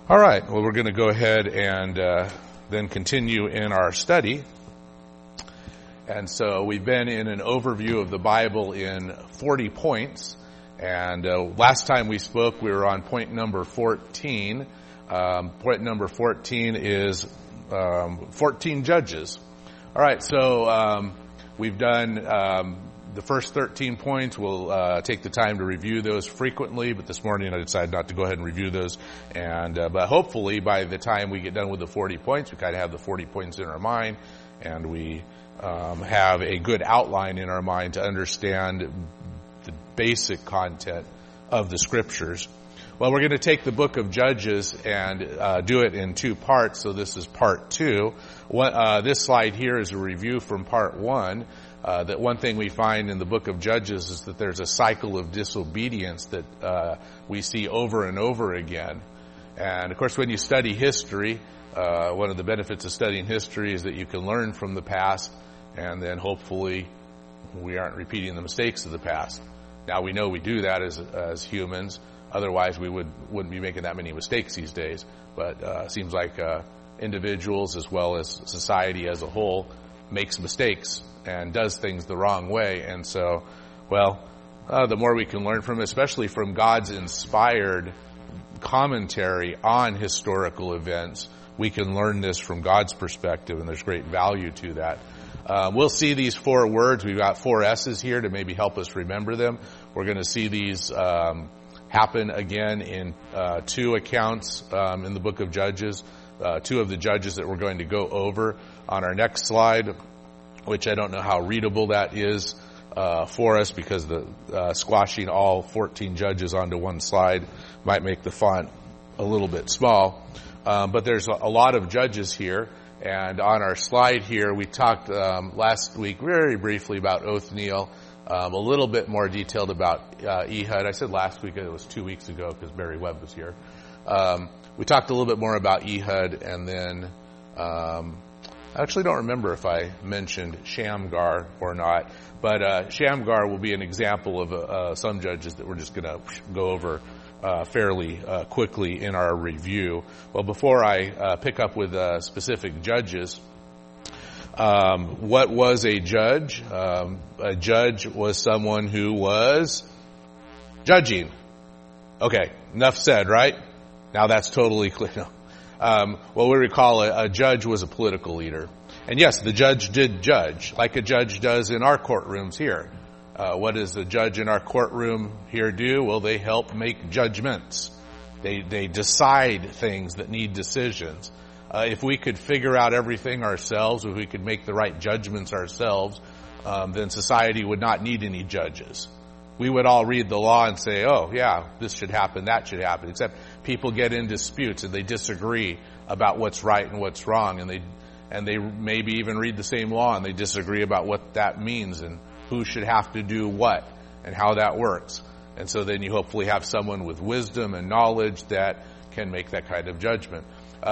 All right, well, we're going to go ahead and then continue in our study. And so we've been in an overview of the Bible in 40 points. And last time we spoke, we were on point number 14. Point number 14 is 14 judges. All right, so we've done the first 13 points. We'll take the time to review those frequently, but this morning I decided not to go ahead and review those. And but hopefully by the time we get done with the 40 points, we kind of have the 40 points in our mind, and we have a good outline in our mind to understand the basic content of the Scriptures. Well, we're going to take the book of Judges and do it in two parts, so this is part two. This slide here is a review from part one. That one thing we find in the book of Judges is that there's a cycle of disobedience that we see over and over again. And of course, when you study history, one of the benefits of studying history is that you can learn from the past, and then hopefully we aren't repeating the mistakes of the past. Now, we know we do that as humans. Otherwise, we wouldn't be making that many mistakes these days. But it seems like individuals as well as society as a whole makes mistakes and does things the wrong way. And so, the more we can learn from it, especially from God's inspired commentary on historical events, we can learn this from God's perspective, and there's great value to that. We'll see these four words. We've got four S's here to maybe help us remember them. We're going to see these happen again in two accounts in the book of Judges, two of the judges that we're going to go over on our next slide, which I don't know how readable that is for us, because the squashing all 14 judges onto one slide might make the font a little bit small. But there's a lot of judges here. And on our slide here, we talked last week very briefly about Othniel, a little bit more detailed about Ehud. I said last week, it was 2 weeks ago because Barry Webb was here. We talked a little bit more about Ehud, and then I actually don't remember if I mentioned Shamgar or not, but Shamgar will be an example of some judges that we're just going to go over fairly quickly in our review. Well, before I pick up with specific judges, what was a judge? A judge was someone who was judging. Okay, enough said, right? Now that's totally clear. Well, we recall a judge was a political leader. And yes, the judge did judge, like a judge does in our courtrooms here. What does the judge in our courtroom here do? Well, they help make judgments. They decide things that need decisions. If we could figure out everything ourselves, if we could make the right judgments ourselves, then society would not need any judges. We would all read the law and say, oh, yeah, this should happen, that should happen. Except people get in disputes and they disagree about what's right and what's wrong. And they maybe even read the same law and they disagree about what that means and who should have to do what and how that works. And so then you hopefully have someone with wisdom and knowledge that can make that kind of judgment.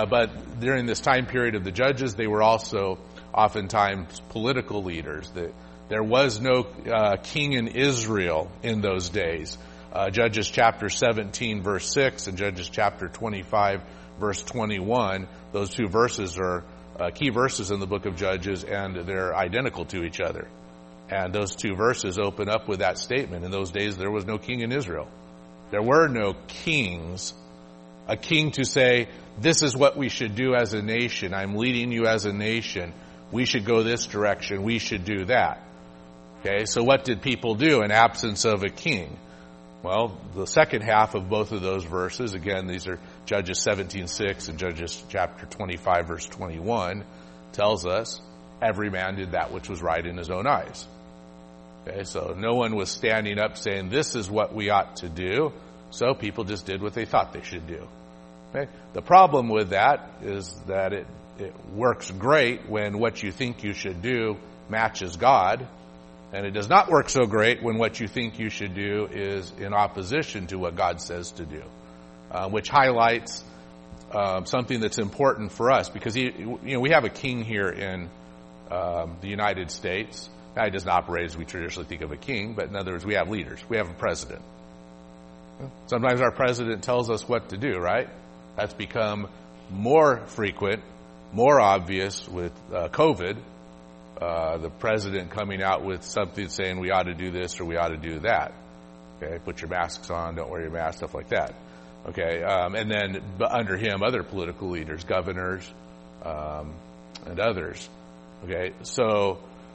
But during this time period of the judges, they were also oftentimes political leaders. There was no king in Israel in those days. Judges chapter 17, verse 6, and Judges chapter 25, verse 21, those two verses are key verses in the book of Judges, and they're identical to each other. And those two verses open up with that statement. In those days, there was no king in Israel. There were no kings. A king to say, this is what we should do as a nation. I'm leading you as a nation. We should go this direction. We should do that. Okay, so what did people do in absence of a king? Well, the second half of both of those verses, again, these are Judges 17:6 and Judges chapter 25, verse 21, tells us every man did that which was right in his own eyes. Okay, so no one was standing up saying, this is what we ought to do. So people just did what they thought they should do. Okay? The problem with that is that it works great when what you think you should do matches God. And it does not work so great when what you think you should do is in opposition to what God says to do, which highlights something that's important for us, because we have a king here in the United States. Now, he doesn't operate as we traditionally think of a king, but in other words, we have leaders. We have a president. Sometimes our president tells us what to do, right? That's become more frequent, more obvious with COVID. The president coming out with something saying we ought to do this or we ought to do that. Okay, put your masks on, don't wear your mask, stuff like that. Okay, and then under him, other political leaders, governors, and others. Okay, so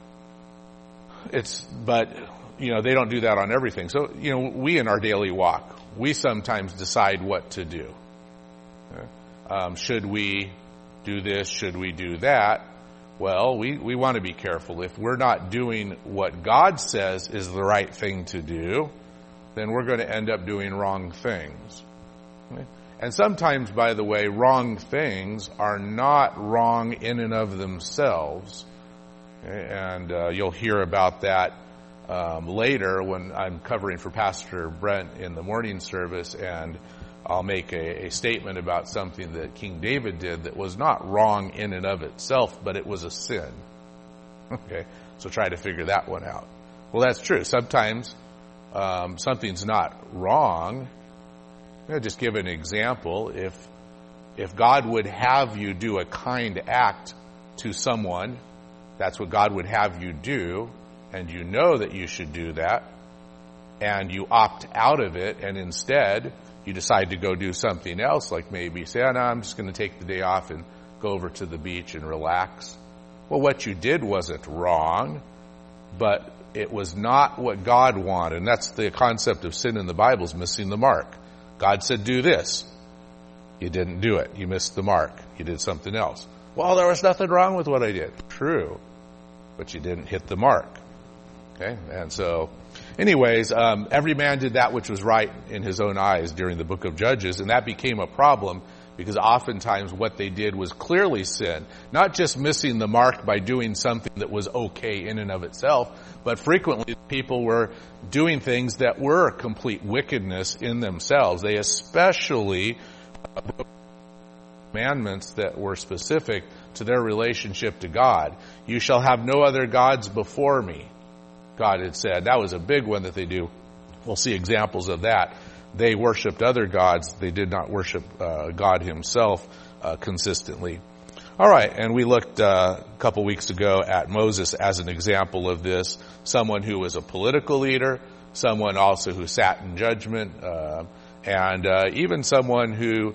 but they don't do that on everything. So, we in our daily walk, we sometimes decide what to do. Okay? Should we do this? Should we do that? Well, we want to be careful. If we're not doing what God says is the right thing to do, then we're going to end up doing wrong things. Okay? And sometimes, by the way, wrong things are not wrong in and of themselves. Okay? And you'll hear about that later when I'm covering for Pastor Brent in the morning service, and I'll make a statement about something that King David did that was not wrong in and of itself, but it was a sin. Okay, so try to figure that one out. Well, that's true. Sometimes something's not wrong. I'll just give an example. If God would have you do a kind act to someone, that's what God would have you do, and you know that you should do that, and you opt out of it, and instead you decide to go do something else, like maybe say, no, I'm just going to take the day off and go over to the beach and relax. Well, what you did wasn't wrong, but it was not what God wanted. And that's the concept of sin in the Bible, is missing the mark. God said, do this. You didn't do it. You missed the mark. You did something else. Well, there was nothing wrong with what I did. True. But you didn't hit the mark. Okay? And so, anyways, every man did that which was right in his own eyes during the book of Judges, and that became a problem because oftentimes what they did was clearly sin. Not just missing the mark by doing something that was okay in and of itself, but frequently people were doing things that were complete wickedness in themselves. They especially broke commandments that were specific to their relationship to God. You shall have no other gods before me, God had said. That was a big one that they do. We'll see examples of that. They worshipped other gods. They did not worship God himself consistently. All right, and we looked a couple weeks ago at Moses as an example of this. Someone who was a political leader, someone also who sat in judgment, and even someone who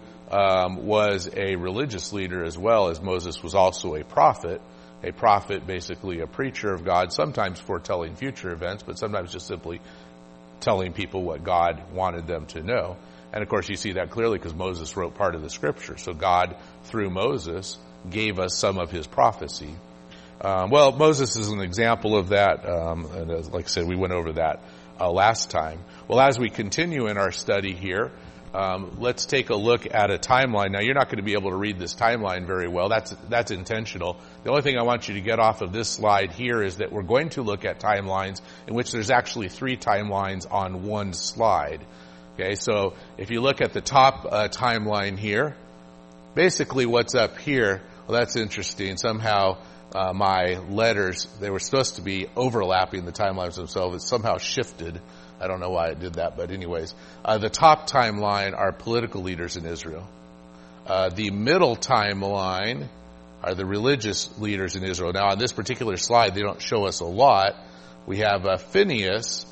was a religious leader as well, as Moses was also a prophet. A prophet, basically a preacher of God, sometimes foretelling future events, but sometimes just simply telling people what God wanted them to know. And of course you see that clearly because Moses wrote part of the scripture. So God, through Moses, gave us some of his prophecy. Well, Moses is an example of that. And as, like I said, we went over that last time. Well, as we continue in our study here, let's take a look at a timeline. Now, you're not going to be able to read this timeline very well. That's intentional. The only thing I want you to get off of this slide here is that we're going to look at timelines in which there's actually 3 timelines on one slide. Okay, so if you look at the top timeline here, basically what's up here, well, that's interesting. Somehow my letters, they were supposed to be overlapping the timelines themselves. It's somehow shifted. I don't know why it did that, but anyways. The top timeline are political leaders in Israel. The middle timeline are the religious leaders in Israel. Now, on this particular slide, they don't show us a lot. We have Phinehas,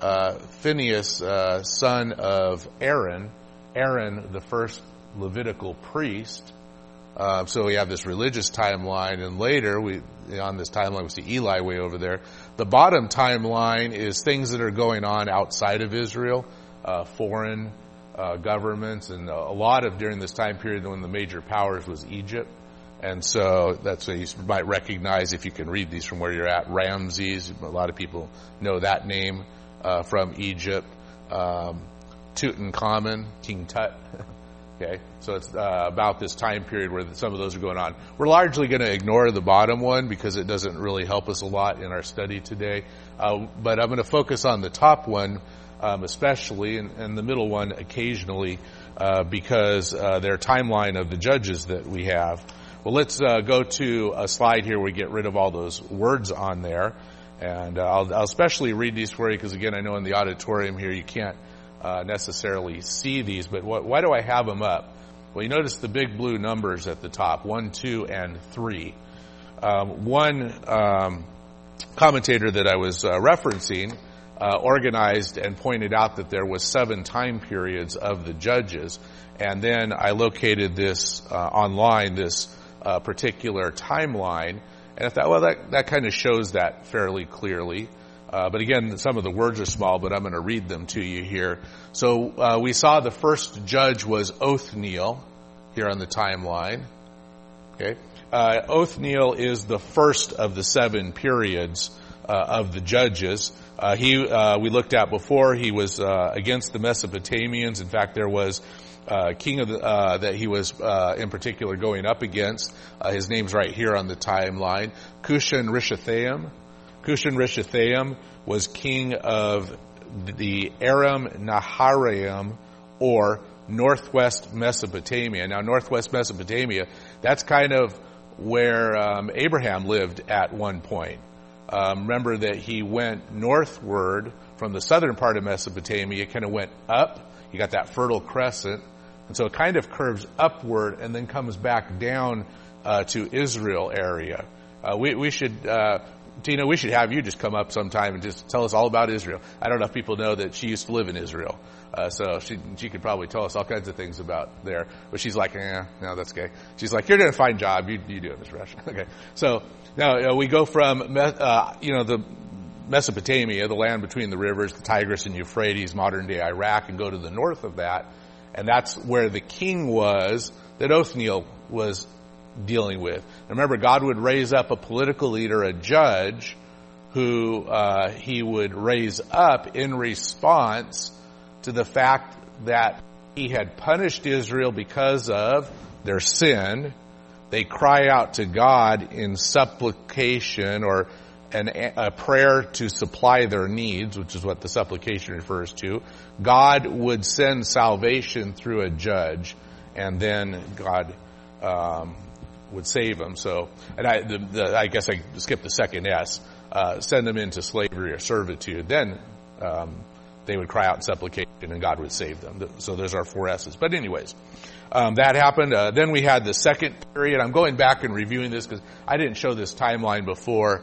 son of Aaron, the first Levitical priest. So we have this religious timeline, and later on this timeline we see Eli way over there. The bottom timeline is things that are going on outside of Israel, foreign governments, and a lot of during this time period when the major powers was Egypt. And so that's what you might recognize if you can read these from where you're at. Ramses, a lot of people know that name from Egypt. Tutankhamun, King Tut. Okay, so it's about this time period where some of those are going on. We're largely going to ignore the bottom one because it doesn't really help us a lot in our study today. But I'm going to focus on the top one especially, and the middle one occasionally because their timeline of the judges that we have. Well, let's go to a slide here where we get rid of all those words on there. And I'll especially read these for you because, again, I know in the auditorium here you can't necessarily see these, but why do I have them up? Well, you notice the big blue numbers at the top, 1, 2, and 3. One commentator that I was referencing organized and pointed out that there was 7 time periods of the judges, and then I located this online, this particular timeline, and I thought, well, that kind of shows that fairly clearly. But again, some of the words are small, but I'm going to read them to you here. So we saw the first judge was Othniel here on the timeline. Okay, Othniel is the first of the 7 periods of the judges. We looked at before. He was against the Mesopotamians. In fact, there was king of that he was in particular going up against. His name's right here on the timeline. Cushan-Rishathaim. Cushan-Rishathaim was king of the Aram Naharaim, or northwest Mesopotamia. Now, northwest Mesopotamia, that's kind of where Abraham lived at one point. Remember that he went northward from the southern part of Mesopotamia, kind of went up. You got that Fertile Crescent. And so it kind of curves upward and then comes back down to Israel area. We should, Tina, we should have you just come up sometime and just tell us all about Israel. I don't know if people know that she used to live in Israel. So she could probably tell us all kinds of things about there. But she's like, no, that's okay. She's like, you're doing a fine job. You do it, Ms. Rush. Okay. So now we go from, the Mesopotamia, the land between the rivers, the Tigris and Euphrates, modern day Iraq, and go to the north of that. And that's where the king was that Othniel was dealing with. And remember, God would raise up a political leader, a judge, who he would raise up in response to the fact that he had punished Israel because of their sin. They cry out to God in supplication, or a prayer to supply their needs, which is what the supplication refers to. God would send salvation through a judge, and then God would save them. So, and I guess I skipped the second S. Send them into slavery or servitude. Then they would cry out in supplication, and God would save them. So there's our 4 S's. But anyways, that happened. Then we had the second period. I'm going back and reviewing this because I didn't show this timeline before.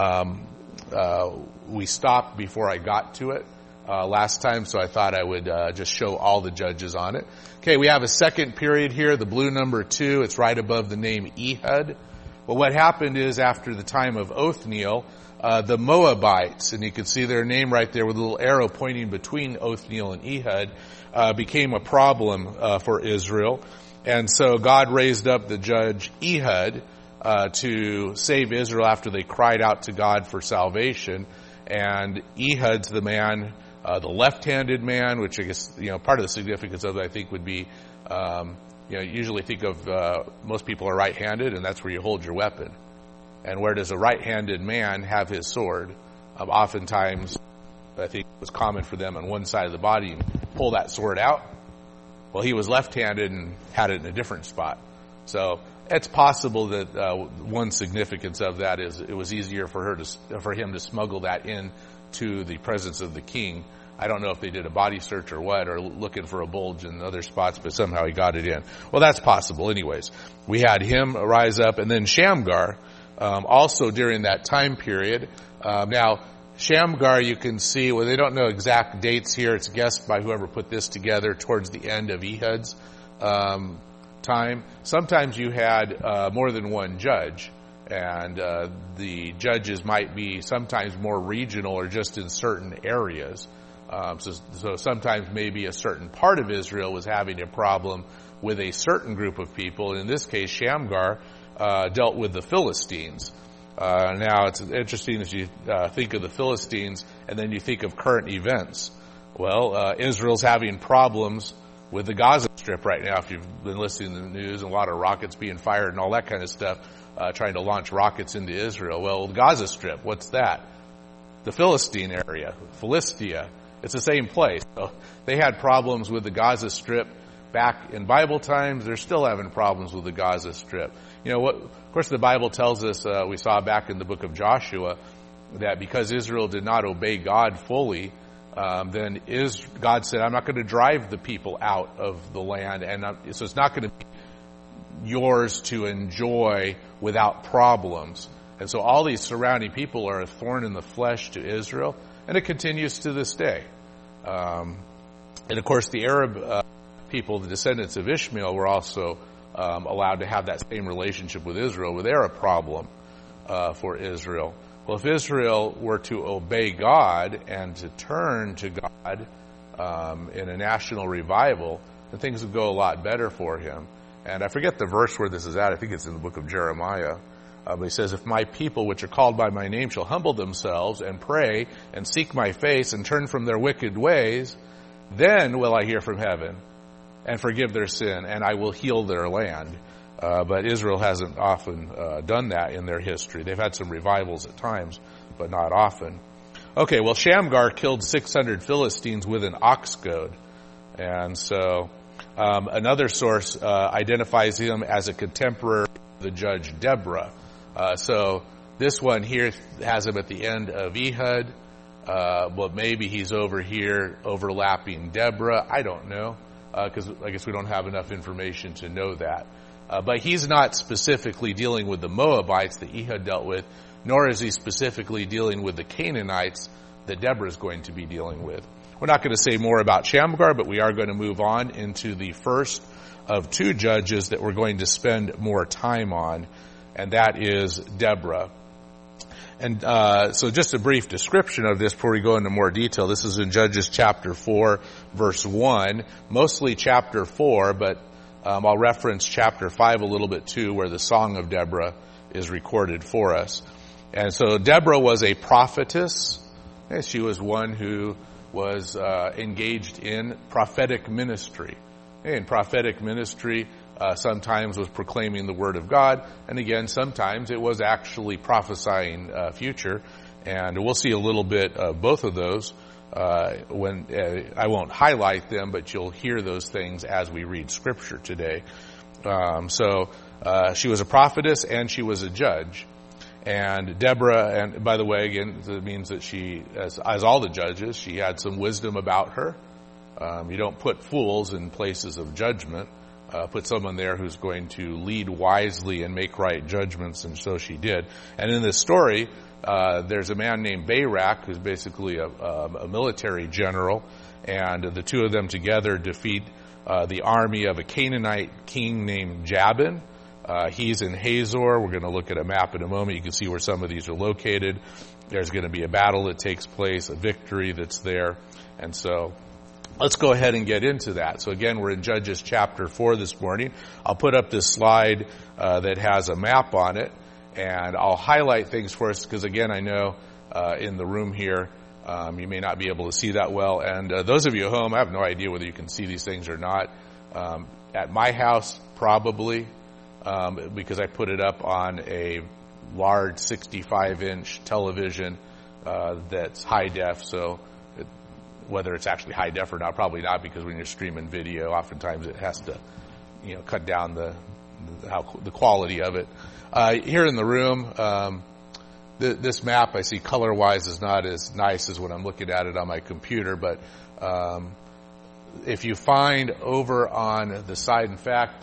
We stopped before I got to it last time, so I thought I would just show all the judges on it. Okay, we have a second period here, the blue number 2. It's right above the name Ehud. Well, what happened is, after the time of Othniel, the Moabites, and you can see their name right there with a little arrow pointing between Othniel and Ehud, became a problem for Israel. And so God raised up the judge Ehud to save Israel after they cried out to God for salvation. And Ehud's the man, the left-handed man, which I guess, part of the significance of it, I think, would be, usually think of, most people are right-handed, and that's where you hold your weapon. And where does a right-handed man have his sword? Oftentimes, I think it was common for them on one side of the body and pull that sword out. Well, he was left-handed and had it in a different spot. So it's possible that one significance of that is it was easier for him to smuggle that in to the presence of the king. I don't know if they did a body search or what, or looking for a bulge in other spots, but somehow he got it in. Well, that's possible. Anyways, we had him rise up, and then Shamgar, also during that time period. Now, Shamgar, you can see, well, they don't know exact dates here. It's guessed by whoever put this together towards the end of Ehud's time. Sometimes you had more than one judge, and the judges might be sometimes more regional or just in certain areas. So sometimes maybe a certain part of Israel was having a problem with a certain group of people. In this case, Shamgar dealt with the Philistines. Now, it's interesting as you think of the Philistines and then you think of current events. Well, Israel's having problems with the Gaza Strip right now. If you've been listening to the news, a lot of rockets being fired and all that kind of stuff, trying to launch rockets into Israel. Well, the Gaza Strip, what's that? The Philistine area, Philistia. It's the same place. So they had problems with the Gaza Strip back in Bible times. They're still having problems with the Gaza Strip. Of course, the Bible tells us, we saw back in the book of Joshua, that because Israel did not obey God fully, then God said, I'm not going to drive the people out of the land, and so it's not going to be yours to enjoy without problems. And so all these surrounding people are a thorn in the flesh to Israel, and it continues to this day. And of course, the Arab people, the descendants of Ishmael, were also allowed to have that same relationship with Israel, where they're a problem for Israel. Well, if Israel were to obey God and to turn to God in a national revival, then things would go a lot better for him. And I forget the verse where this is at. I think it's in the book of Jeremiah. But he says, if my people, which are called by my name, shall humble themselves and pray and seek my face and turn from their wicked ways, then will I hear from heaven and forgive their sin, and I will heal their land. But Israel hasn't often done that in their history. They've had some revivals at times, but not often. Okay, well, Shamgar killed 600 Philistines with an ox goad. And so another source identifies him as a contemporary of the judge Deborah. So this one here has him at the end of Ehud. Well, maybe he's over here overlapping Deborah. I don't know, because I guess we don't have enough information to know that. But he's not specifically dealing with the Moabites that Ehud dealt with, nor is he specifically dealing with the Canaanites that Deborah is going to be dealing with. We're not going to say more about Shamgar, but we are going to move on into the first of two judges that we're going to spend more time on, and that is Deborah. And so just a brief description of this before we go into more detail. This is in Judges chapter 4, verse 1, mostly chapter 4, but I'll reference chapter 5 a little bit too, where the Song of Deborah is recorded for us. And so Deborah was a prophetess. She was one who was engaged in prophetic ministry. In prophetic ministry, sometimes was proclaiming the word of God, and again, sometimes it was actually prophesying future. And we'll see a little bit of both of those when I won't highlight them, but you'll hear those things as we read Scripture today. So she was a prophetess and she was a judge. And Deborah, and by the way, again, it means that she, as all the judges, she had some wisdom about her. You don't put fools in places of judgment. Put someone there who's going to lead wisely and make right judgments, and so she did. And in this story, there's a man named Barak, who's basically a military general, and the two of them together defeat the army of a Canaanite king named Jabin. He's in Hazor. We're going to look at a map in a moment. You can see where some of these are located. There's going to be a battle that takes place, a victory that's there. And so let's go ahead and get into that. So again, we're in Judges chapter 4 this morning. I'll put up this slide that has a map on it, and I'll highlight things for us because, again, I know in the room here you may not be able to see that well. And those of you at home, I have no idea whether you can see these things or not. At my house, probably. Because I put it up on a large 65-inch television that's high def. So whether it's actually high def or not, probably not, because when you're streaming video, oftentimes it has to, cut down the quality of it. Here in the room, this map I see color-wise is not as nice as when I'm looking at it on my computer, but if you find over on the side, in fact,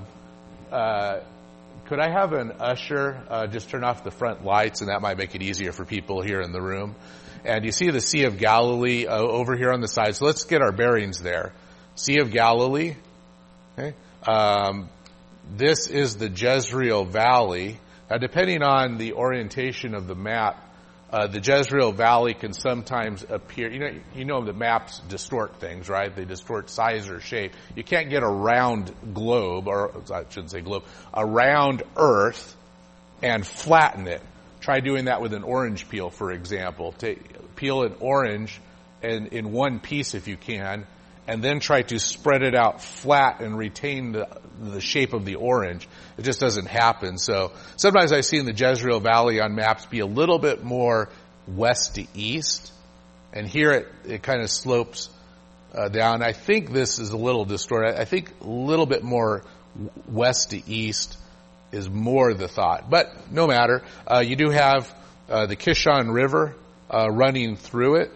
could I have an usher just turn off the front lights, and that might make it easier for people here in the room. And you see the Sea of Galilee over here on the side. So let's get our bearings there. Sea of Galilee. Okay. This is the Jezreel Valley. Now, depending on the orientation of the map, the Jezreel Valley can sometimes appear, you know the maps distort things, right? They distort size or shape. You can't get a round globe, or I shouldn't say globe, a round earth and flatten it. Try doing that with an orange peel, for example. Peel an orange in one piece if you can, and then try to spread it out flat and retain the shape of the orange. It just doesn't happen. So sometimes I see in the Jezreel Valley on maps be a little bit more west to east, and here it kind of slopes down. I think this is a little distorted. I think a little bit more west to east is more the thought, but no matter. You do have the Kishon River running through it.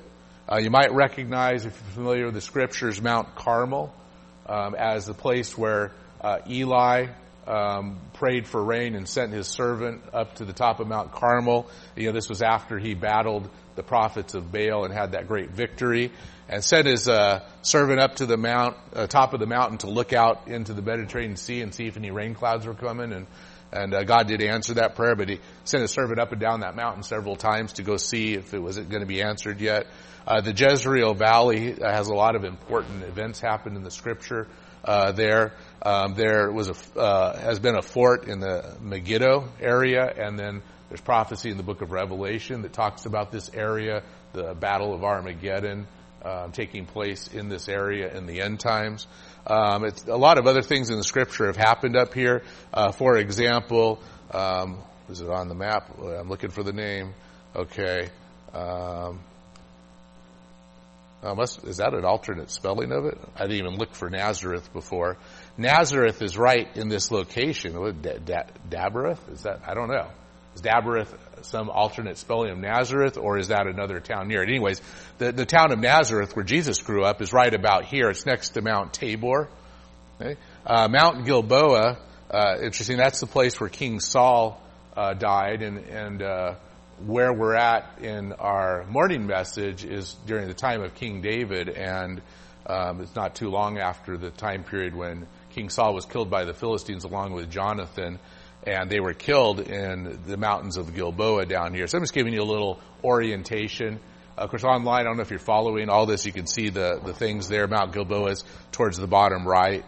You might recognize, if you're familiar with the scriptures, Mount Carmel as the place where Eli prayed for rain and sent his servant up to the top of Mount Carmel. This was after he battled the prophets of Baal and had that great victory, and sent his servant up to the top of the mountain to look out into the Mediterranean Sea and see if any rain clouds were coming. And God did answer that prayer, but he sent his servant up and down that mountain several times to go see if it wasn't going to be answered yet. The Jezreel Valley has a lot of important events happened in the scripture there. There has been a fort in the Megiddo area, and then there's prophecy in the book of Revelation that talks about this area, the Battle of Armageddon, taking place in this area in the end times. It's a lot of other things in the scripture have happened up here. For example, is it on the map? I'm looking for the name. Okay. Is that an alternate spelling of it? I didn't even look for Nazareth before. Nazareth is right in this location. Dabareth? Is that? I don't know. Is Dabareth some alternate spelling of Nazareth, or is that another town near it? Anyways, the town of Nazareth, where Jesus grew up, is right about here. It's next to Mount Tabor. Okay? Mount Gilboa, interesting, that's the place where King Saul died, and where we're at in our morning message is during the time of King David, and it's not too long after the time period when King Saul was killed by the Philistines along with Jonathan, and they were killed in the mountains of Gilboa down here. So I'm just giving you a little orientation. Of course, online, I don't know if you're following all this, you can see the things there. Mount Gilboa is towards the bottom right.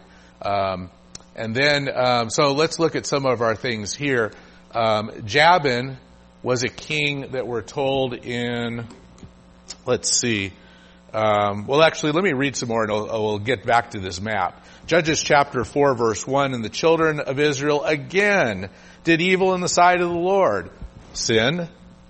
And then, so let's look at some of our things here. Jabin was a king that we're told in, let's see. Well, actually, let me read some more and we'll get back to this map. Judges chapter 4, verse 1, and the children of Israel again did evil in the sight of the Lord. Sin.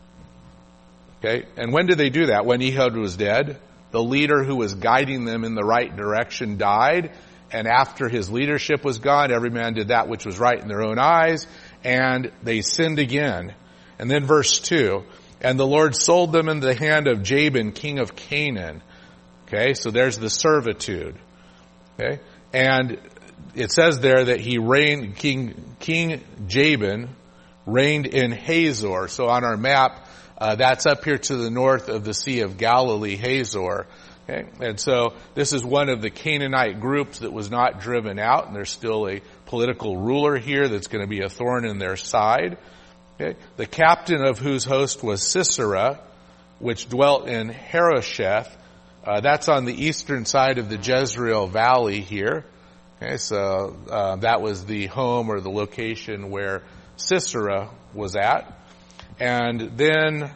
Okay, and when did they do that? When Ehud was dead. The leader who was guiding them in the right direction died, and after his leadership was gone, every man did that which was right in their own eyes, and they sinned again. And then verse 2, and the Lord sold them into the hand of Jabin, king of Canaan. Okay, so there's the servitude. Okay, and it says there that he reigned, King Jabin reigned in Hazor. So on our map, that's up here to the north of the Sea of Galilee, Hazor. Okay, and so this is one of the Canaanite groups that was not driven out, and there's still a political ruler here that's going to be a thorn in their side. Okay, the captain of whose host was Sisera, which dwelt in Harosheth. That's on the eastern side of the Jezreel Valley here. Okay, so that was the home or the location where Sisera was at. And then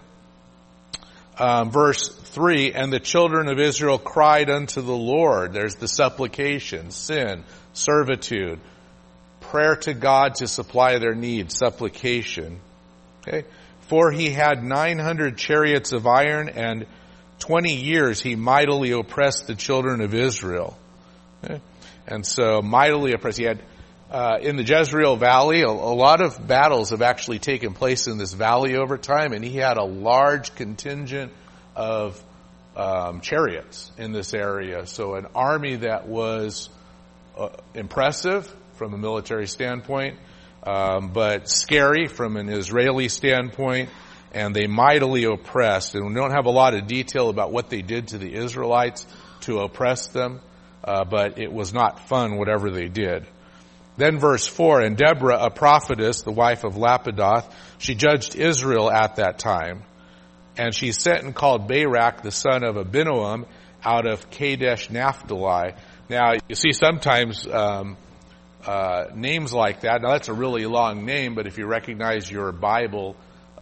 verse 3, and the children of Israel cried unto the Lord. There's the supplication, sin, servitude, prayer to God to supply their needs, supplication. Okay, for he had 900 chariots of iron, and 20 years he mightily oppressed the children of Israel. Okay? And so mightily oppressed. He had, in the Jezreel Valley, a lot of battles have actually taken place in this valley over time, and he had a large contingent of chariots in this area. So an army that was impressive from a military standpoint, but scary from an Israeli standpoint, and they mightily oppressed. And we don't have a lot of detail about what they did to the Israelites to oppress them, but it was not fun, whatever they did. Then verse 4, and Deborah, a prophetess, the wife of Lapidoth, she judged Israel at that time. And she sent and called Barak, the son of Abinoam, out of Kadesh Naphtali. Now, you see sometimes names like that. Now, that's a really long name, but if you recognize your Bible,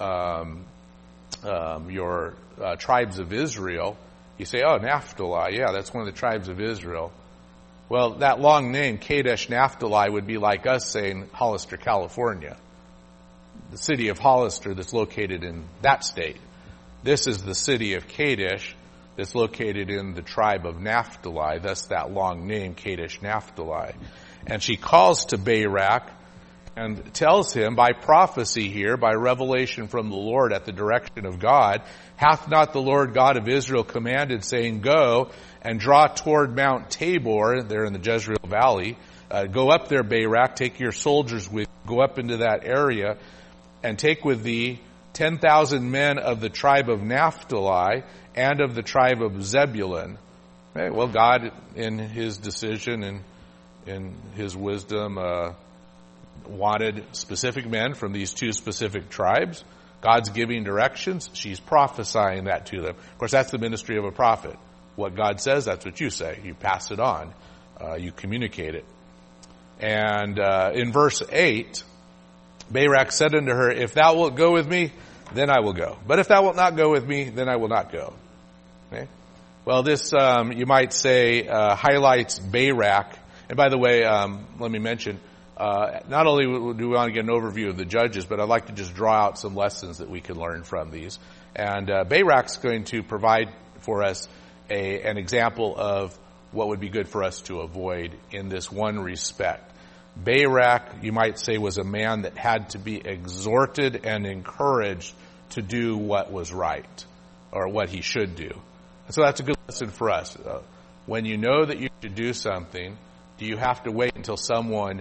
your tribes of Israel, you say, oh, Naphtali, yeah, that's one of the tribes of Israel. Well, that long name, Kadesh Naphtali, would be like us saying Hollister, California. The city of Hollister that's located in that state. This is the city of Kadesh that's located in the tribe of Naphtali. Thus that long name, Kadesh Naphtali. And she calls to Barak, and tells him by prophecy here, by revelation from the Lord at the direction of God, hath not the Lord God of Israel commanded, saying, go and draw toward Mount Tabor, there in the Jezreel Valley, go up there, Barak, take your soldiers with you, go up into that area, and take with thee 10,000 men of the tribe of Naphtali and of the tribe of Zebulun. Okay, well, God, in his decision and in his wisdom, wanted specific men from these two specific tribes. God's giving directions. She's prophesying that to them. Of course, that's the ministry of a prophet. What God says, that's what you say. You pass it on. You communicate it. And in verse 8, Barak said unto her, if thou wilt go with me, then I will go. But if thou wilt not go with me, then I will not go. Okay? Well, this, you might say, highlights Barak. And by the way, let me mention, not only do we want to get an overview of the judges, but I'd like to just draw out some lessons that we can learn from these. And Barak's going to provide for us an example of what would be good for us to avoid in this one respect. Barak, you might say, was a man that had to be exhorted and encouraged to do what was right, or what he should do. And so that's a good lesson for us. When you know that you should do something, do you have to wait until someone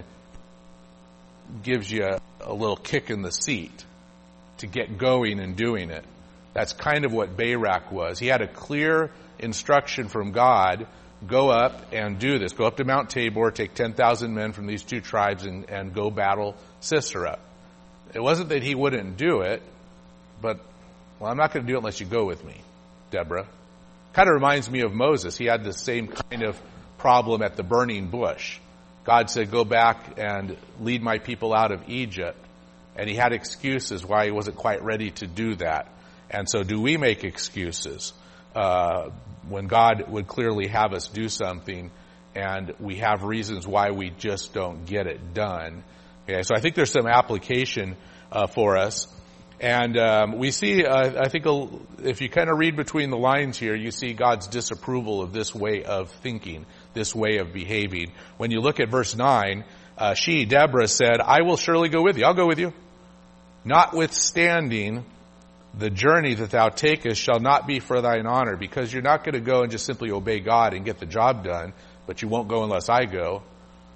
gives you a little kick in the seat to get going and doing it? That's kind of what Barak was. He had a clear instruction from God, go up and do this. Go up to Mount Tabor, take 10,000 men from these two tribes and go battle Sisera. It wasn't that he wouldn't do it, but, well, I'm not going to do it unless you go with me, Deborah. Kind of reminds me of Moses. He had the same kind of problem at the burning bush. God said, go back and lead my people out of Egypt. And he had excuses why he wasn't quite ready to do that. And so do we make excuses when God would clearly have us do something and we have reasons why we just don't get it done? Okay, so I think there's some application for us. And we see, I think, if you kind of read between the lines here, you see God's disapproval of this way of thinking, this way of behaving. When you look at verse 9, she, Deborah, said, I will surely go with you. I'll go with you. Notwithstanding, the journey that thou takest shall not be for thine honor, because you're not going to go and just simply obey God and get the job done, but you won't go unless I go.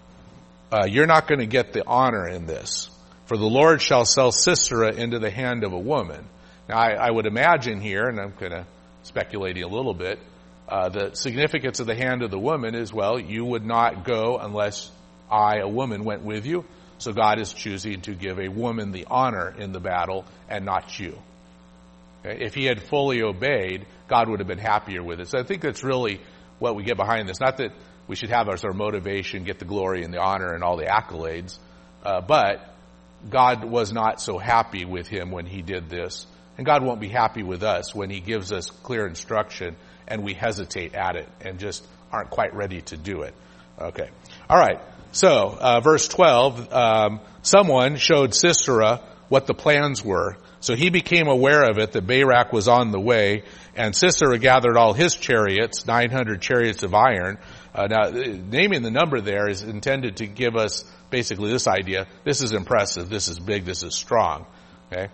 You're not going to get the honor in this. For the Lord shall sell Sisera into the hand of a woman. Now, I would imagine here, and I'm kind of speculating a little bit, the significance of the hand of the woman is, well, you would not go unless I, a woman, went with you. So God is choosing to give a woman the honor in the battle and not you. Okay? If he had fully obeyed, God would have been happier with it. So I think that's really what we get behind this. Not that we should have as our motivation, get the glory and the honor and all the accolades, but God was not so happy with him when he did this. And God won't be happy with us when he gives us clear instruction and we hesitate at it and just aren't quite ready to do it. Okay. All right. So, verse 12, someone showed Sisera what the plans were. So he became aware of it, that Barak was on the way, and Sisera gathered all his chariots, 900 chariots of iron. Now, naming the number there is intended to give us basically this idea: this is impressive, this is big, this is strong. Okay,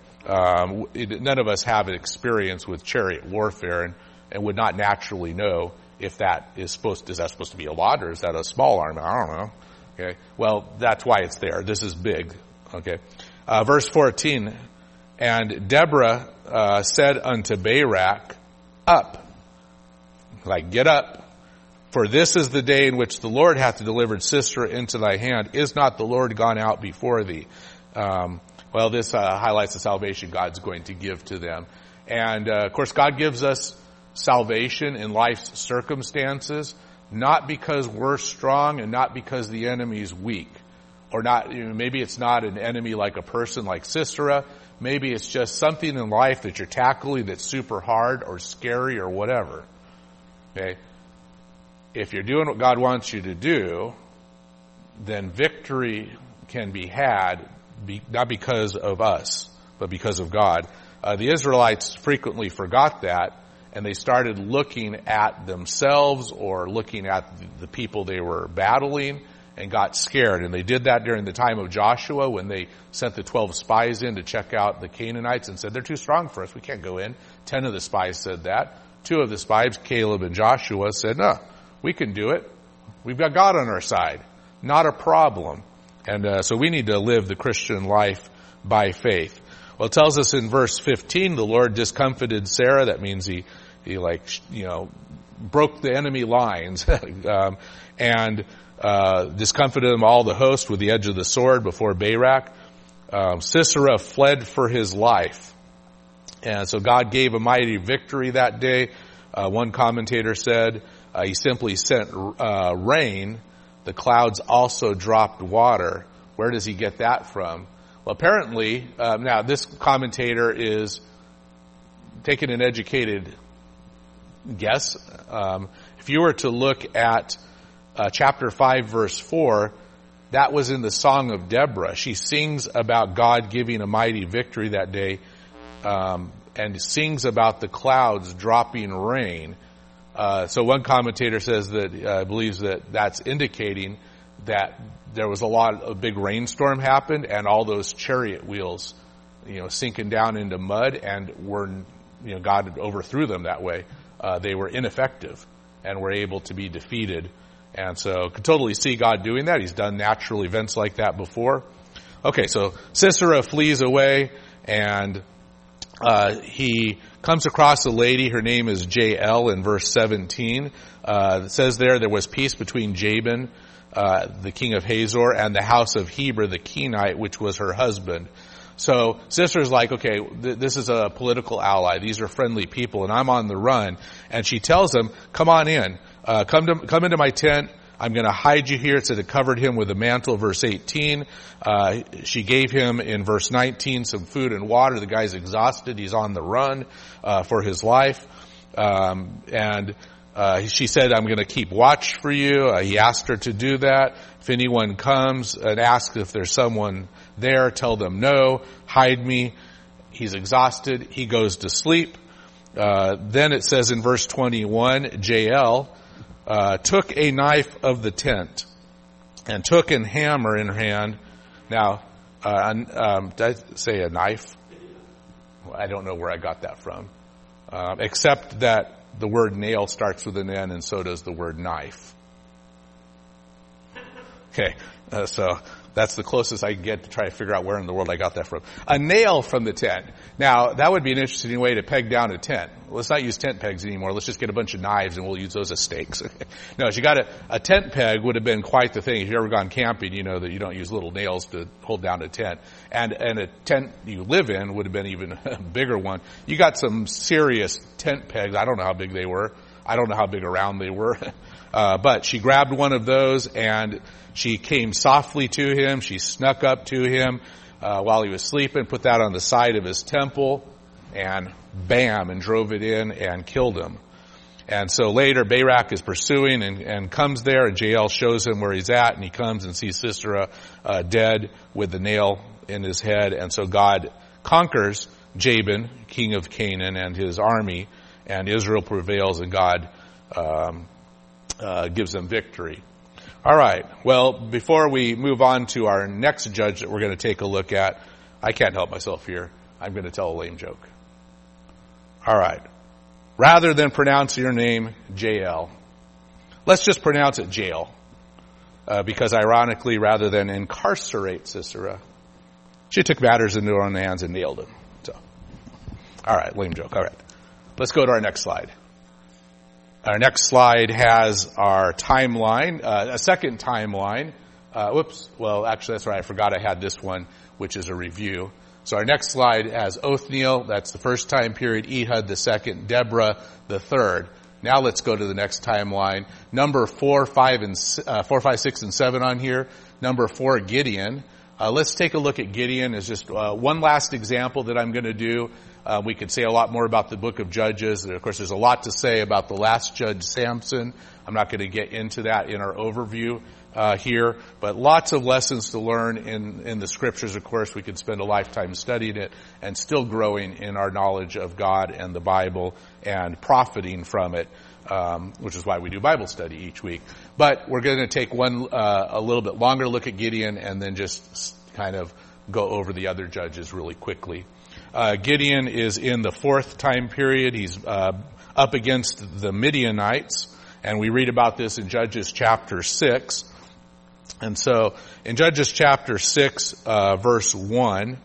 none of us have an experience with chariot warfare, and would not naturally know if that is supposed to be a lot, or is that a small army? I don't know. Okay, well, that's why it's there. This is big. Okay, verse 14. And Deborah said unto Barak, up, like get up. For this is the day in which the Lord hath delivered Sisera into thy hand. Is not the Lord gone out before thee? Well, this highlights the salvation God's going to give to them. And, of course, God gives us salvation in life's circumstances, not because we're strong and not because the enemy's weak. Or not, maybe it's not an enemy like a person like Sisera. Maybe it's just something in life that you're tackling that's super hard or scary or whatever. Okay? If you're doing what God wants you to do, then victory can be had, not because of us, but because of God. The Israelites frequently forgot that, and they started looking at themselves or looking at the people they were battling, and got scared. And they did that during the time of Joshua when they sent the 12 spies in to check out the Canaanites and said, they're too strong for us. We can't go in. 10 of the spies said that. 2 of the spies, Caleb and Joshua, said, no, we can do it. We've got God on our side. Not a problem. And so we need to live the Christian life by faith. Well, it tells us in verse 15, the Lord discomfited Sarah. That means he broke the enemy lines and discomfited them all the host with the edge of the sword before Barak. Sisera fled for his life. And so God gave a mighty victory that day. One commentator said he simply sent rain. The clouds also dropped water. Where does he get that from? Well, apparently, now this commentator is taking an educated guess. If you were to look at chapter 5, verse 4, that was in the Song of Deborah. She sings about God giving a mighty victory that day, and sings about the clouds dropping rain. So one commentator says that believes that that's indicating that there was a big rainstorm happened, and all those chariot wheels, sinking down into mud, and God overthrew them that way. They were ineffective and were able to be defeated. And so could totally see God doing that. He's done natural events like that before. Okay, so Sisera flees away, and he comes across a lady. Her name is Jael in verse 17. It says there was peace between Jabin, the king of Hazor, and the house of Heber the Kenite, which was her husband. So Sisera's like, okay, this is a political ally. These are friendly people, and I'm on the run. And she tells him, come on in. Come into my tent. I'm going to hide you here. It said it covered him with a mantle, verse 18. She gave him, in verse 19, some food and water. The guy's exhausted. He's on the run for his life. She said, I'm going to keep watch for you. He asked her to do that. If anyone comes and asks if there's someone there, tell them no. Hide me. He's exhausted. He goes to sleep. Then it says in verse 21, Jael took a knife of the tent and took a hammer in her hand. Now, did I say a knife? Well, I don't know where I got that from. Except that the word nail starts with an N, and so does the word knife. Okay, so that's the closest I can get to try to figure out where in the world I got that from. A nail from the tent. Now, that would be an interesting way to peg down a tent. Let's not use tent pegs anymore. Let's just get a bunch of knives and we'll use those as stakes. No, she got a tent peg would have been quite the thing. If you've ever gone camping, you know that you don't use little nails to hold down a tent. And a tent you live in would have been even a bigger one. You got some serious tent pegs. I don't know how big they were. I don't know how big around they were. But she grabbed one of those and she came softly to him. She snuck up to him while he was sleeping, put that on the side of his temple, and bam, and drove it in and killed him. And so later, Barak is pursuing and comes there, and Jael shows him where he's at, and he comes and sees Sisera dead with the nail in his head. And so God conquers Jabin, king of Canaan, and his army, and Israel prevails, and God gives them victory. All right. Well, before we move on to our next judge that we're going to take a look at, I can't help myself here. I'm going to tell a lame joke. All right. Rather than pronounce your name Jael, let's just pronounce it jail. Because ironically, rather than incarcerate Sisera, she took matters into her own hands and nailed him. So, all right, lame joke. All right. Let's go to our next slide. Our next slide has our timeline, a second timeline. Well, actually, that's right. I forgot I had this one, which is a review. So our next slide has Othniel. That's the first time period. Ehud the second. Deborah the third. Now let's go to the next timeline. Number 4, 5, 6, and 7 on here. Number 4, Gideon. Let's take a look at Gideon as just one last example that I'm going to do. We could say a lot more about the book of Judges. Of course, there's a lot to say about the last judge, Samson. I'm not going to get into that in our overview here, but lots of lessons to learn in the scriptures. Of course, we could spend a lifetime studying it and still growing in our knowledge of God and the Bible and profiting from it. which is why we do Bible study each week. But we're going to take a little bit longer look at Gideon and then just kind of go over the other judges really quickly. Gideon is in the 4th time period. He's up against the Midianites, and we read about this in Judges chapter 6. And so in Judges chapter 6, verse 1,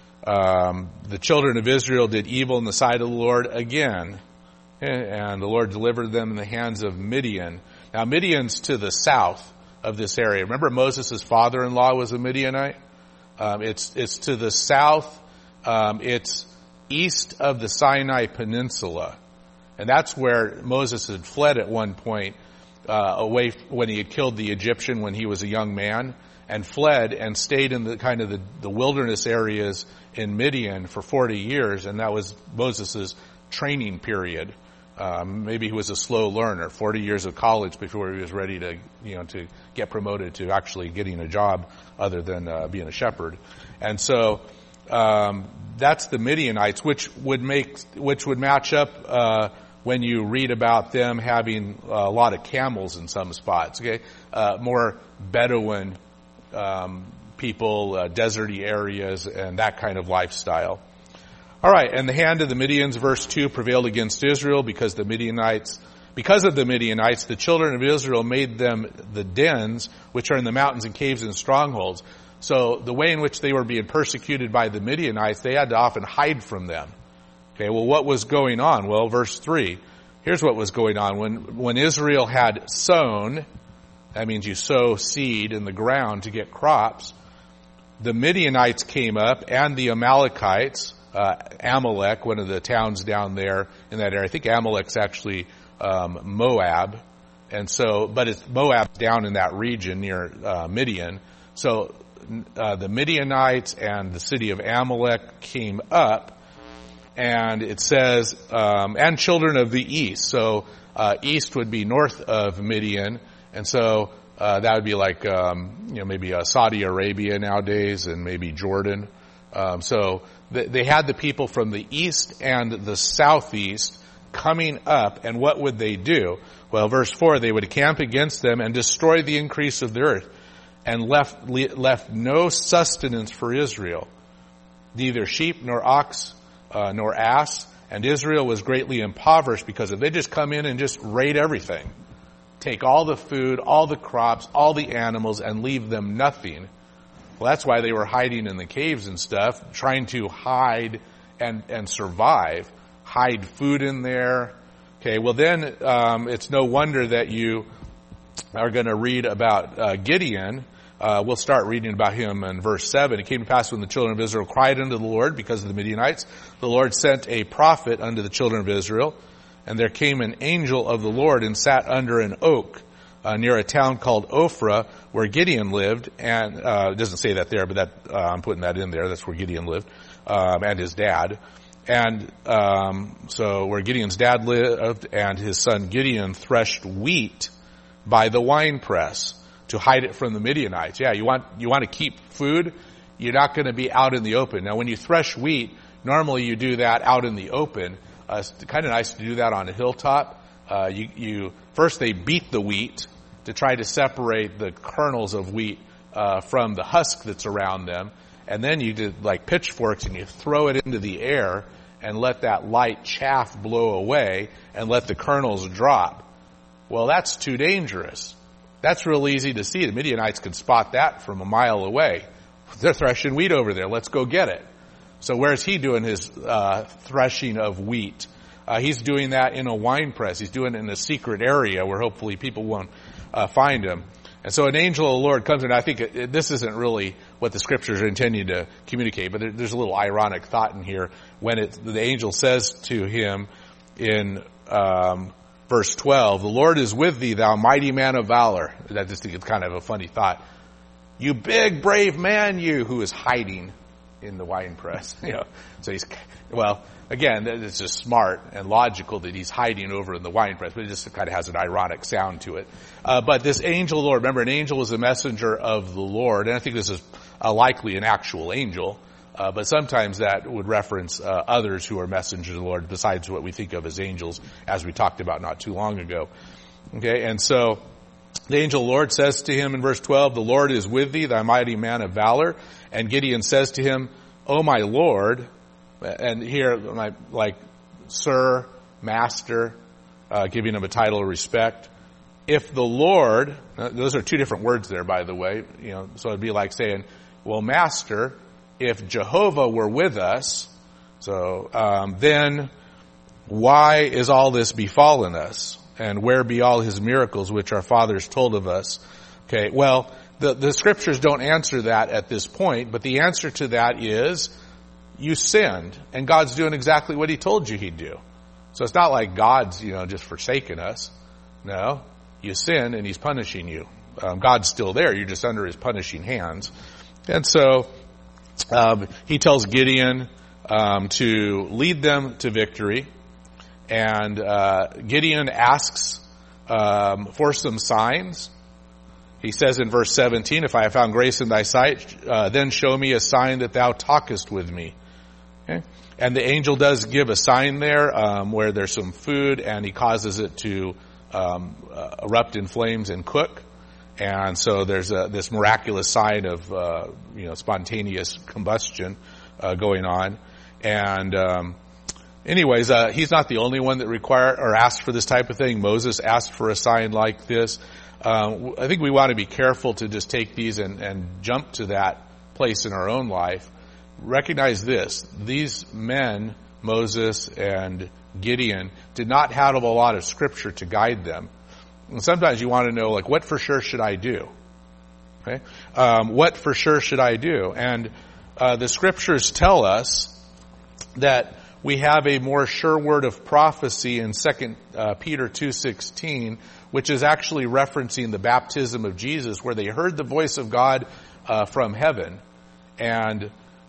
the children of Israel did evil in the sight of the Lord again, and the Lord delivered them in the hands of Midian. Now Midian's to the south of this area. Remember Moses' father-in-law was a Midianite? It's to the south. It's east of the Sinai Peninsula. And that's where Moses had fled at one point, away when he had killed the Egyptian when he was a young man, and fled and stayed in the wilderness areas in Midian for 40 years, and that was Moses' training period. Maybe he was a slow learner, 40 years of college before he was ready to get promoted to actually getting a job other than being a shepherd. And so that's the Midianites, which would match up when you read about them having a lot of camels in some spots. Okay, more Bedouin people, deserty areas, and that kind of lifestyle. All right, and the hand of the Midians, verse 2, prevailed against Israel because of the Midianites, the children of Israel made them the dens, which are in the mountains and caves and strongholds. So the way in which they were being persecuted by the Midianites, they had to often hide from them. Okay, well, what was going on? Well, verse 3, here's what was going on. When Israel had sown, that means you sow seed in the ground to get crops, the Midianites came up and the Amalekites, Amalek, one of the towns down there in that area. I think Amalek's actually Moab, and so, but it's Moab down in that region near Midian. So the Midianites and the city of Amalek came up, and it says, and children of the east. So east would be north of Midian, and so that would be like maybe Saudi Arabia nowadays, and maybe Jordan. So they had the people from the east and the southeast coming up, and what would they do? Well, verse 4, they would camp against them and destroy the increase of the earth, and left no sustenance for Israel, neither sheep nor ox nor ass, and Israel was greatly impoverished because of it. They just come in and just raid everything, take all the food, all the crops, all the animals, and leave them nothing. Well, that's why they were hiding in the caves and stuff, trying to hide and survive, hide food in there. Okay, well then, it's no wonder that you are going to read about Gideon. We'll start reading about him in verse 7. It came to pass when the children of Israel cried unto the Lord because of the Midianites, the Lord sent a prophet unto the children of Israel, and there came an angel of the Lord and sat under an oak near a town called Ophrah, where Gideon lived, and it doesn't say that there, but that I'm putting that in there. That's where Gideon lived, and his dad. And so where Gideon's dad lived, and his son Gideon threshed wheat by the winepress to hide it from the Midianites. Yeah, you want to keep food, you're not going to be out in the open. Now, when you thresh wheat, normally you do that out in the open. It's kind of nice to do that on a hilltop. First they beat the wheat to try to separate the kernels of wheat from the husk that's around them, and then you did like pitchforks and you throw it into the air and let that light chaff blow away and let the kernels drop. Well, that's too dangerous. That's real easy to see. The Midianites can spot that from a mile away. They're threshing wheat over there. Let's go get it. So where's he doing his threshing of wheat? He's doing that in a wine press. He's doing it in a secret area where hopefully people won't find him. And so an angel of the Lord comes in. I think this isn't really what the scriptures are intending to communicate, but there's a little ironic thought in here when the angel says to him in verse 12, the Lord is with thee, thou mighty man of valor. I just think it's kind of a funny thought. You big, brave man, you who is hiding in the wine press. So again, it's just smart and logical that he's hiding over in the wine press, but it just kind of has an ironic sound to it. But this angel of the Lord, remember, an angel is a messenger of the Lord, and I think this is likely an actual angel. But sometimes that would reference others who are messengers of the Lord besides what we think of as angels, as we talked about not too long ago. Okay, and so the angel of the Lord says to him in verse 12, "The Lord is with thee, thy mighty man of valor." And Gideon says to him, "O my Lord," and here like sir, master, giving him a title of respect. If the Lord, those are two different words there, by the way, so it'd be like saying, "Well, master, if Jehovah were with us, then why is all this befallen us? And where be all his miracles which our fathers told of us?" Okay, well, the scriptures don't answer that at this point, but the answer to that is, you sinned, and God's doing exactly what he told you he'd do. So it's not like God's, just forsaken us. No, you sinned and he's punishing you. God's still there, you're just under his punishing hands. And so, he tells Gideon, to lead them to victory. And Gideon asks for some signs. He says in verse 17, "If I have found grace in thy sight, then show me a sign that thou talkest with me." Okay? And the angel does give a sign there where there's some food, and he causes it to erupt in flames and cook. And so there's this miraculous sign of spontaneous combustion going on. And anyways, he's not the only one that required or asked for this type of thing. Moses asked for a sign like this. I think we want to be careful to just take these and jump to that place in our own life. Recognize this: these men, Moses and Gideon, did not have a lot of scripture to guide them. And sometimes you want to know, what for sure should I do? Okay, what for sure should I do? And the scriptures tell us that we have a more sure word of prophecy in 2 Peter 2:16, which is actually referencing the baptism of Jesus, where they heard the voice of God from heaven. And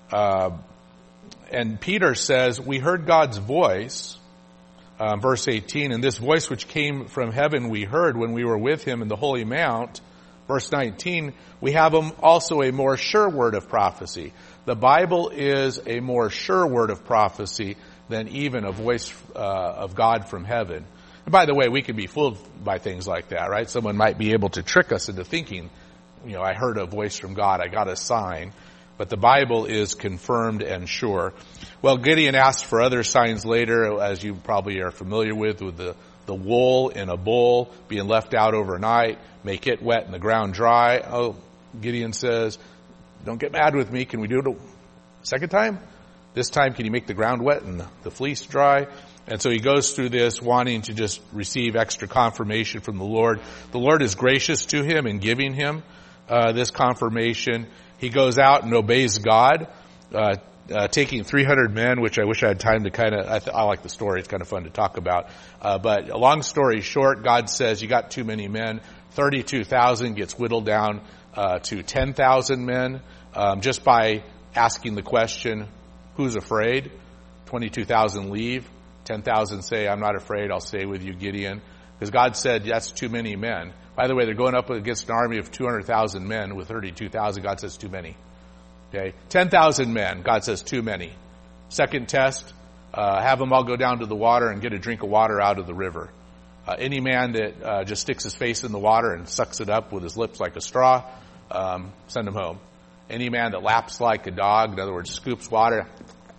Peter says, we heard God's voice, verse 18, "And this voice which came from heaven we heard when we were with him in the holy mount." Verse 19, we have also a more sure word of prophecy. The Bible is a more sure word of prophecy than even a voice of God from heaven. And by the way, we can be fooled by things like that, right? Someone might be able to trick us into thinking, I heard a voice from God, I got a sign. But the Bible is confirmed and sure. Well, Gideon asked for other signs later, as you probably are familiar with the wool in a bowl being left out overnight, make it wet and the ground dry. Oh, Gideon says, "Don't get mad with me. Can we do it a second time? This time, can you make the ground wet and the fleece dry?" And so he goes through this wanting to just receive extra confirmation from the Lord. The Lord is gracious to him in giving him this confirmation. He goes out and obeys God, taking 300 men, which I wish I had time to I like the story. It's kind of fun to talk about. But a long story short, God says, you got too many men. 32,000 gets whittled down to 10,000 men just by asking the question, who's afraid? 22,000 leave. 10,000 say, "I'm not afraid, I'll stay with you, Gideon." Because God said, that's too many men. By the way, they're going up against an army of 200,000 men with 32,000. God says too many. Okay, 10,000 men. God says too many. Second test, have them all go down to the water and get a drink of water out of the river. Any man that just sticks his face in the water and sucks it up with his lips like a straw, send him home. Any man that laps like a dog, in other words, scoops water.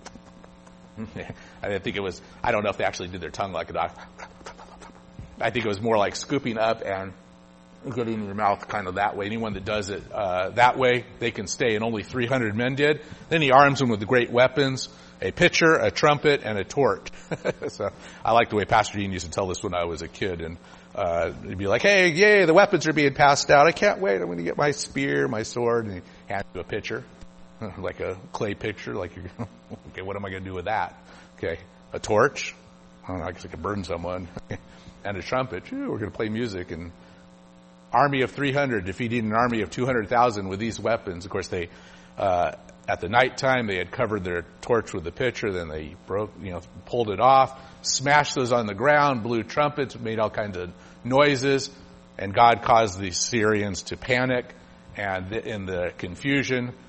I don't know if they actually did their tongue like a dog. I think it was more like scooping up and getting in your mouth kind of that way. Anyone that does it that way, they can stay. And only 300 men did. Then he arms them with the great weapons, a pitcher, a trumpet, and a torch. So I like the way Pastor Dean used to tell this when I was a kid. And he'd be like, "Hey, yay, the weapons are being passed out. I can't wait. I'm going to get my spear, my sword." And he'd hand you a pitcher, like a clay pitcher. Like, okay, what am I going to do with that? Okay, a torch. I don't know, I guess I could burn someone. And a trumpet. We're going to play music. And army of 300 defeating an army of 200,000 with these weapons. Of course, they at the nighttime they had covered their torch with the pitcher. Then they pulled it off, smashed those on the ground, blew trumpets, made all kinds of noises, and God caused the Syrians to panic. And in the confusion,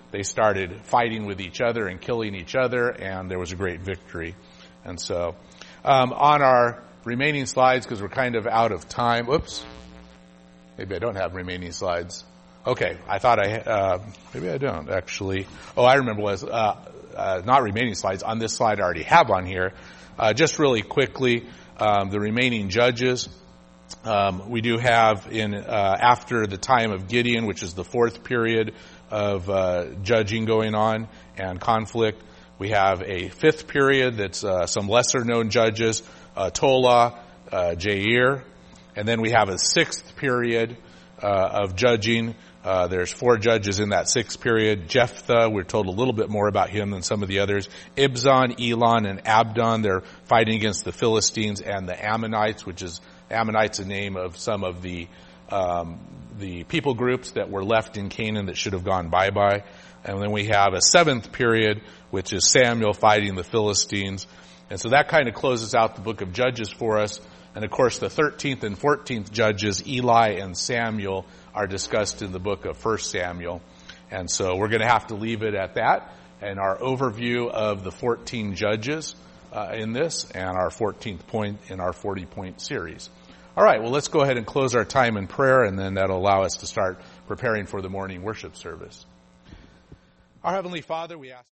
they started fighting with each other and killing each other, and there was a great victory. And so, on our remaining slides, because we're kind of out of time. Whoops. Maybe I don't have remaining slides. Okay, I thought maybe I don't actually. Oh, I remember was not remaining slides. On this slide I already have on here. Just really quickly, the remaining judges. We do have after the time of Gideon, which is the fourth period of judging going on and conflict. We have a fifth period that's some lesser known judges, Tola, Jair, and then we have a sixth period of judging. There's 4 judges in that sixth period. Jephthah, we're told a little bit more about him than some of the others. Ibzan, Elon, and Abdon, they're fighting against the Philistines and the Ammonites, which is Ammonites, a name of some of the people groups that were left in Canaan that should have gone bye-bye. And then we have a seventh period, which is Samuel fighting the Philistines. And so that kind of closes out the book of Judges for us. And of course, the 13th and 14th judges, Eli and Samuel, are discussed in the book of 1 Samuel. And so we're going to have to leave it at that and our overview of the 14 judges in this and our 14th point in our 40-point series. All right, well, let's go ahead and close our time in prayer, and then that'll allow us to start preparing for the morning worship service. Our Heavenly Father, we ask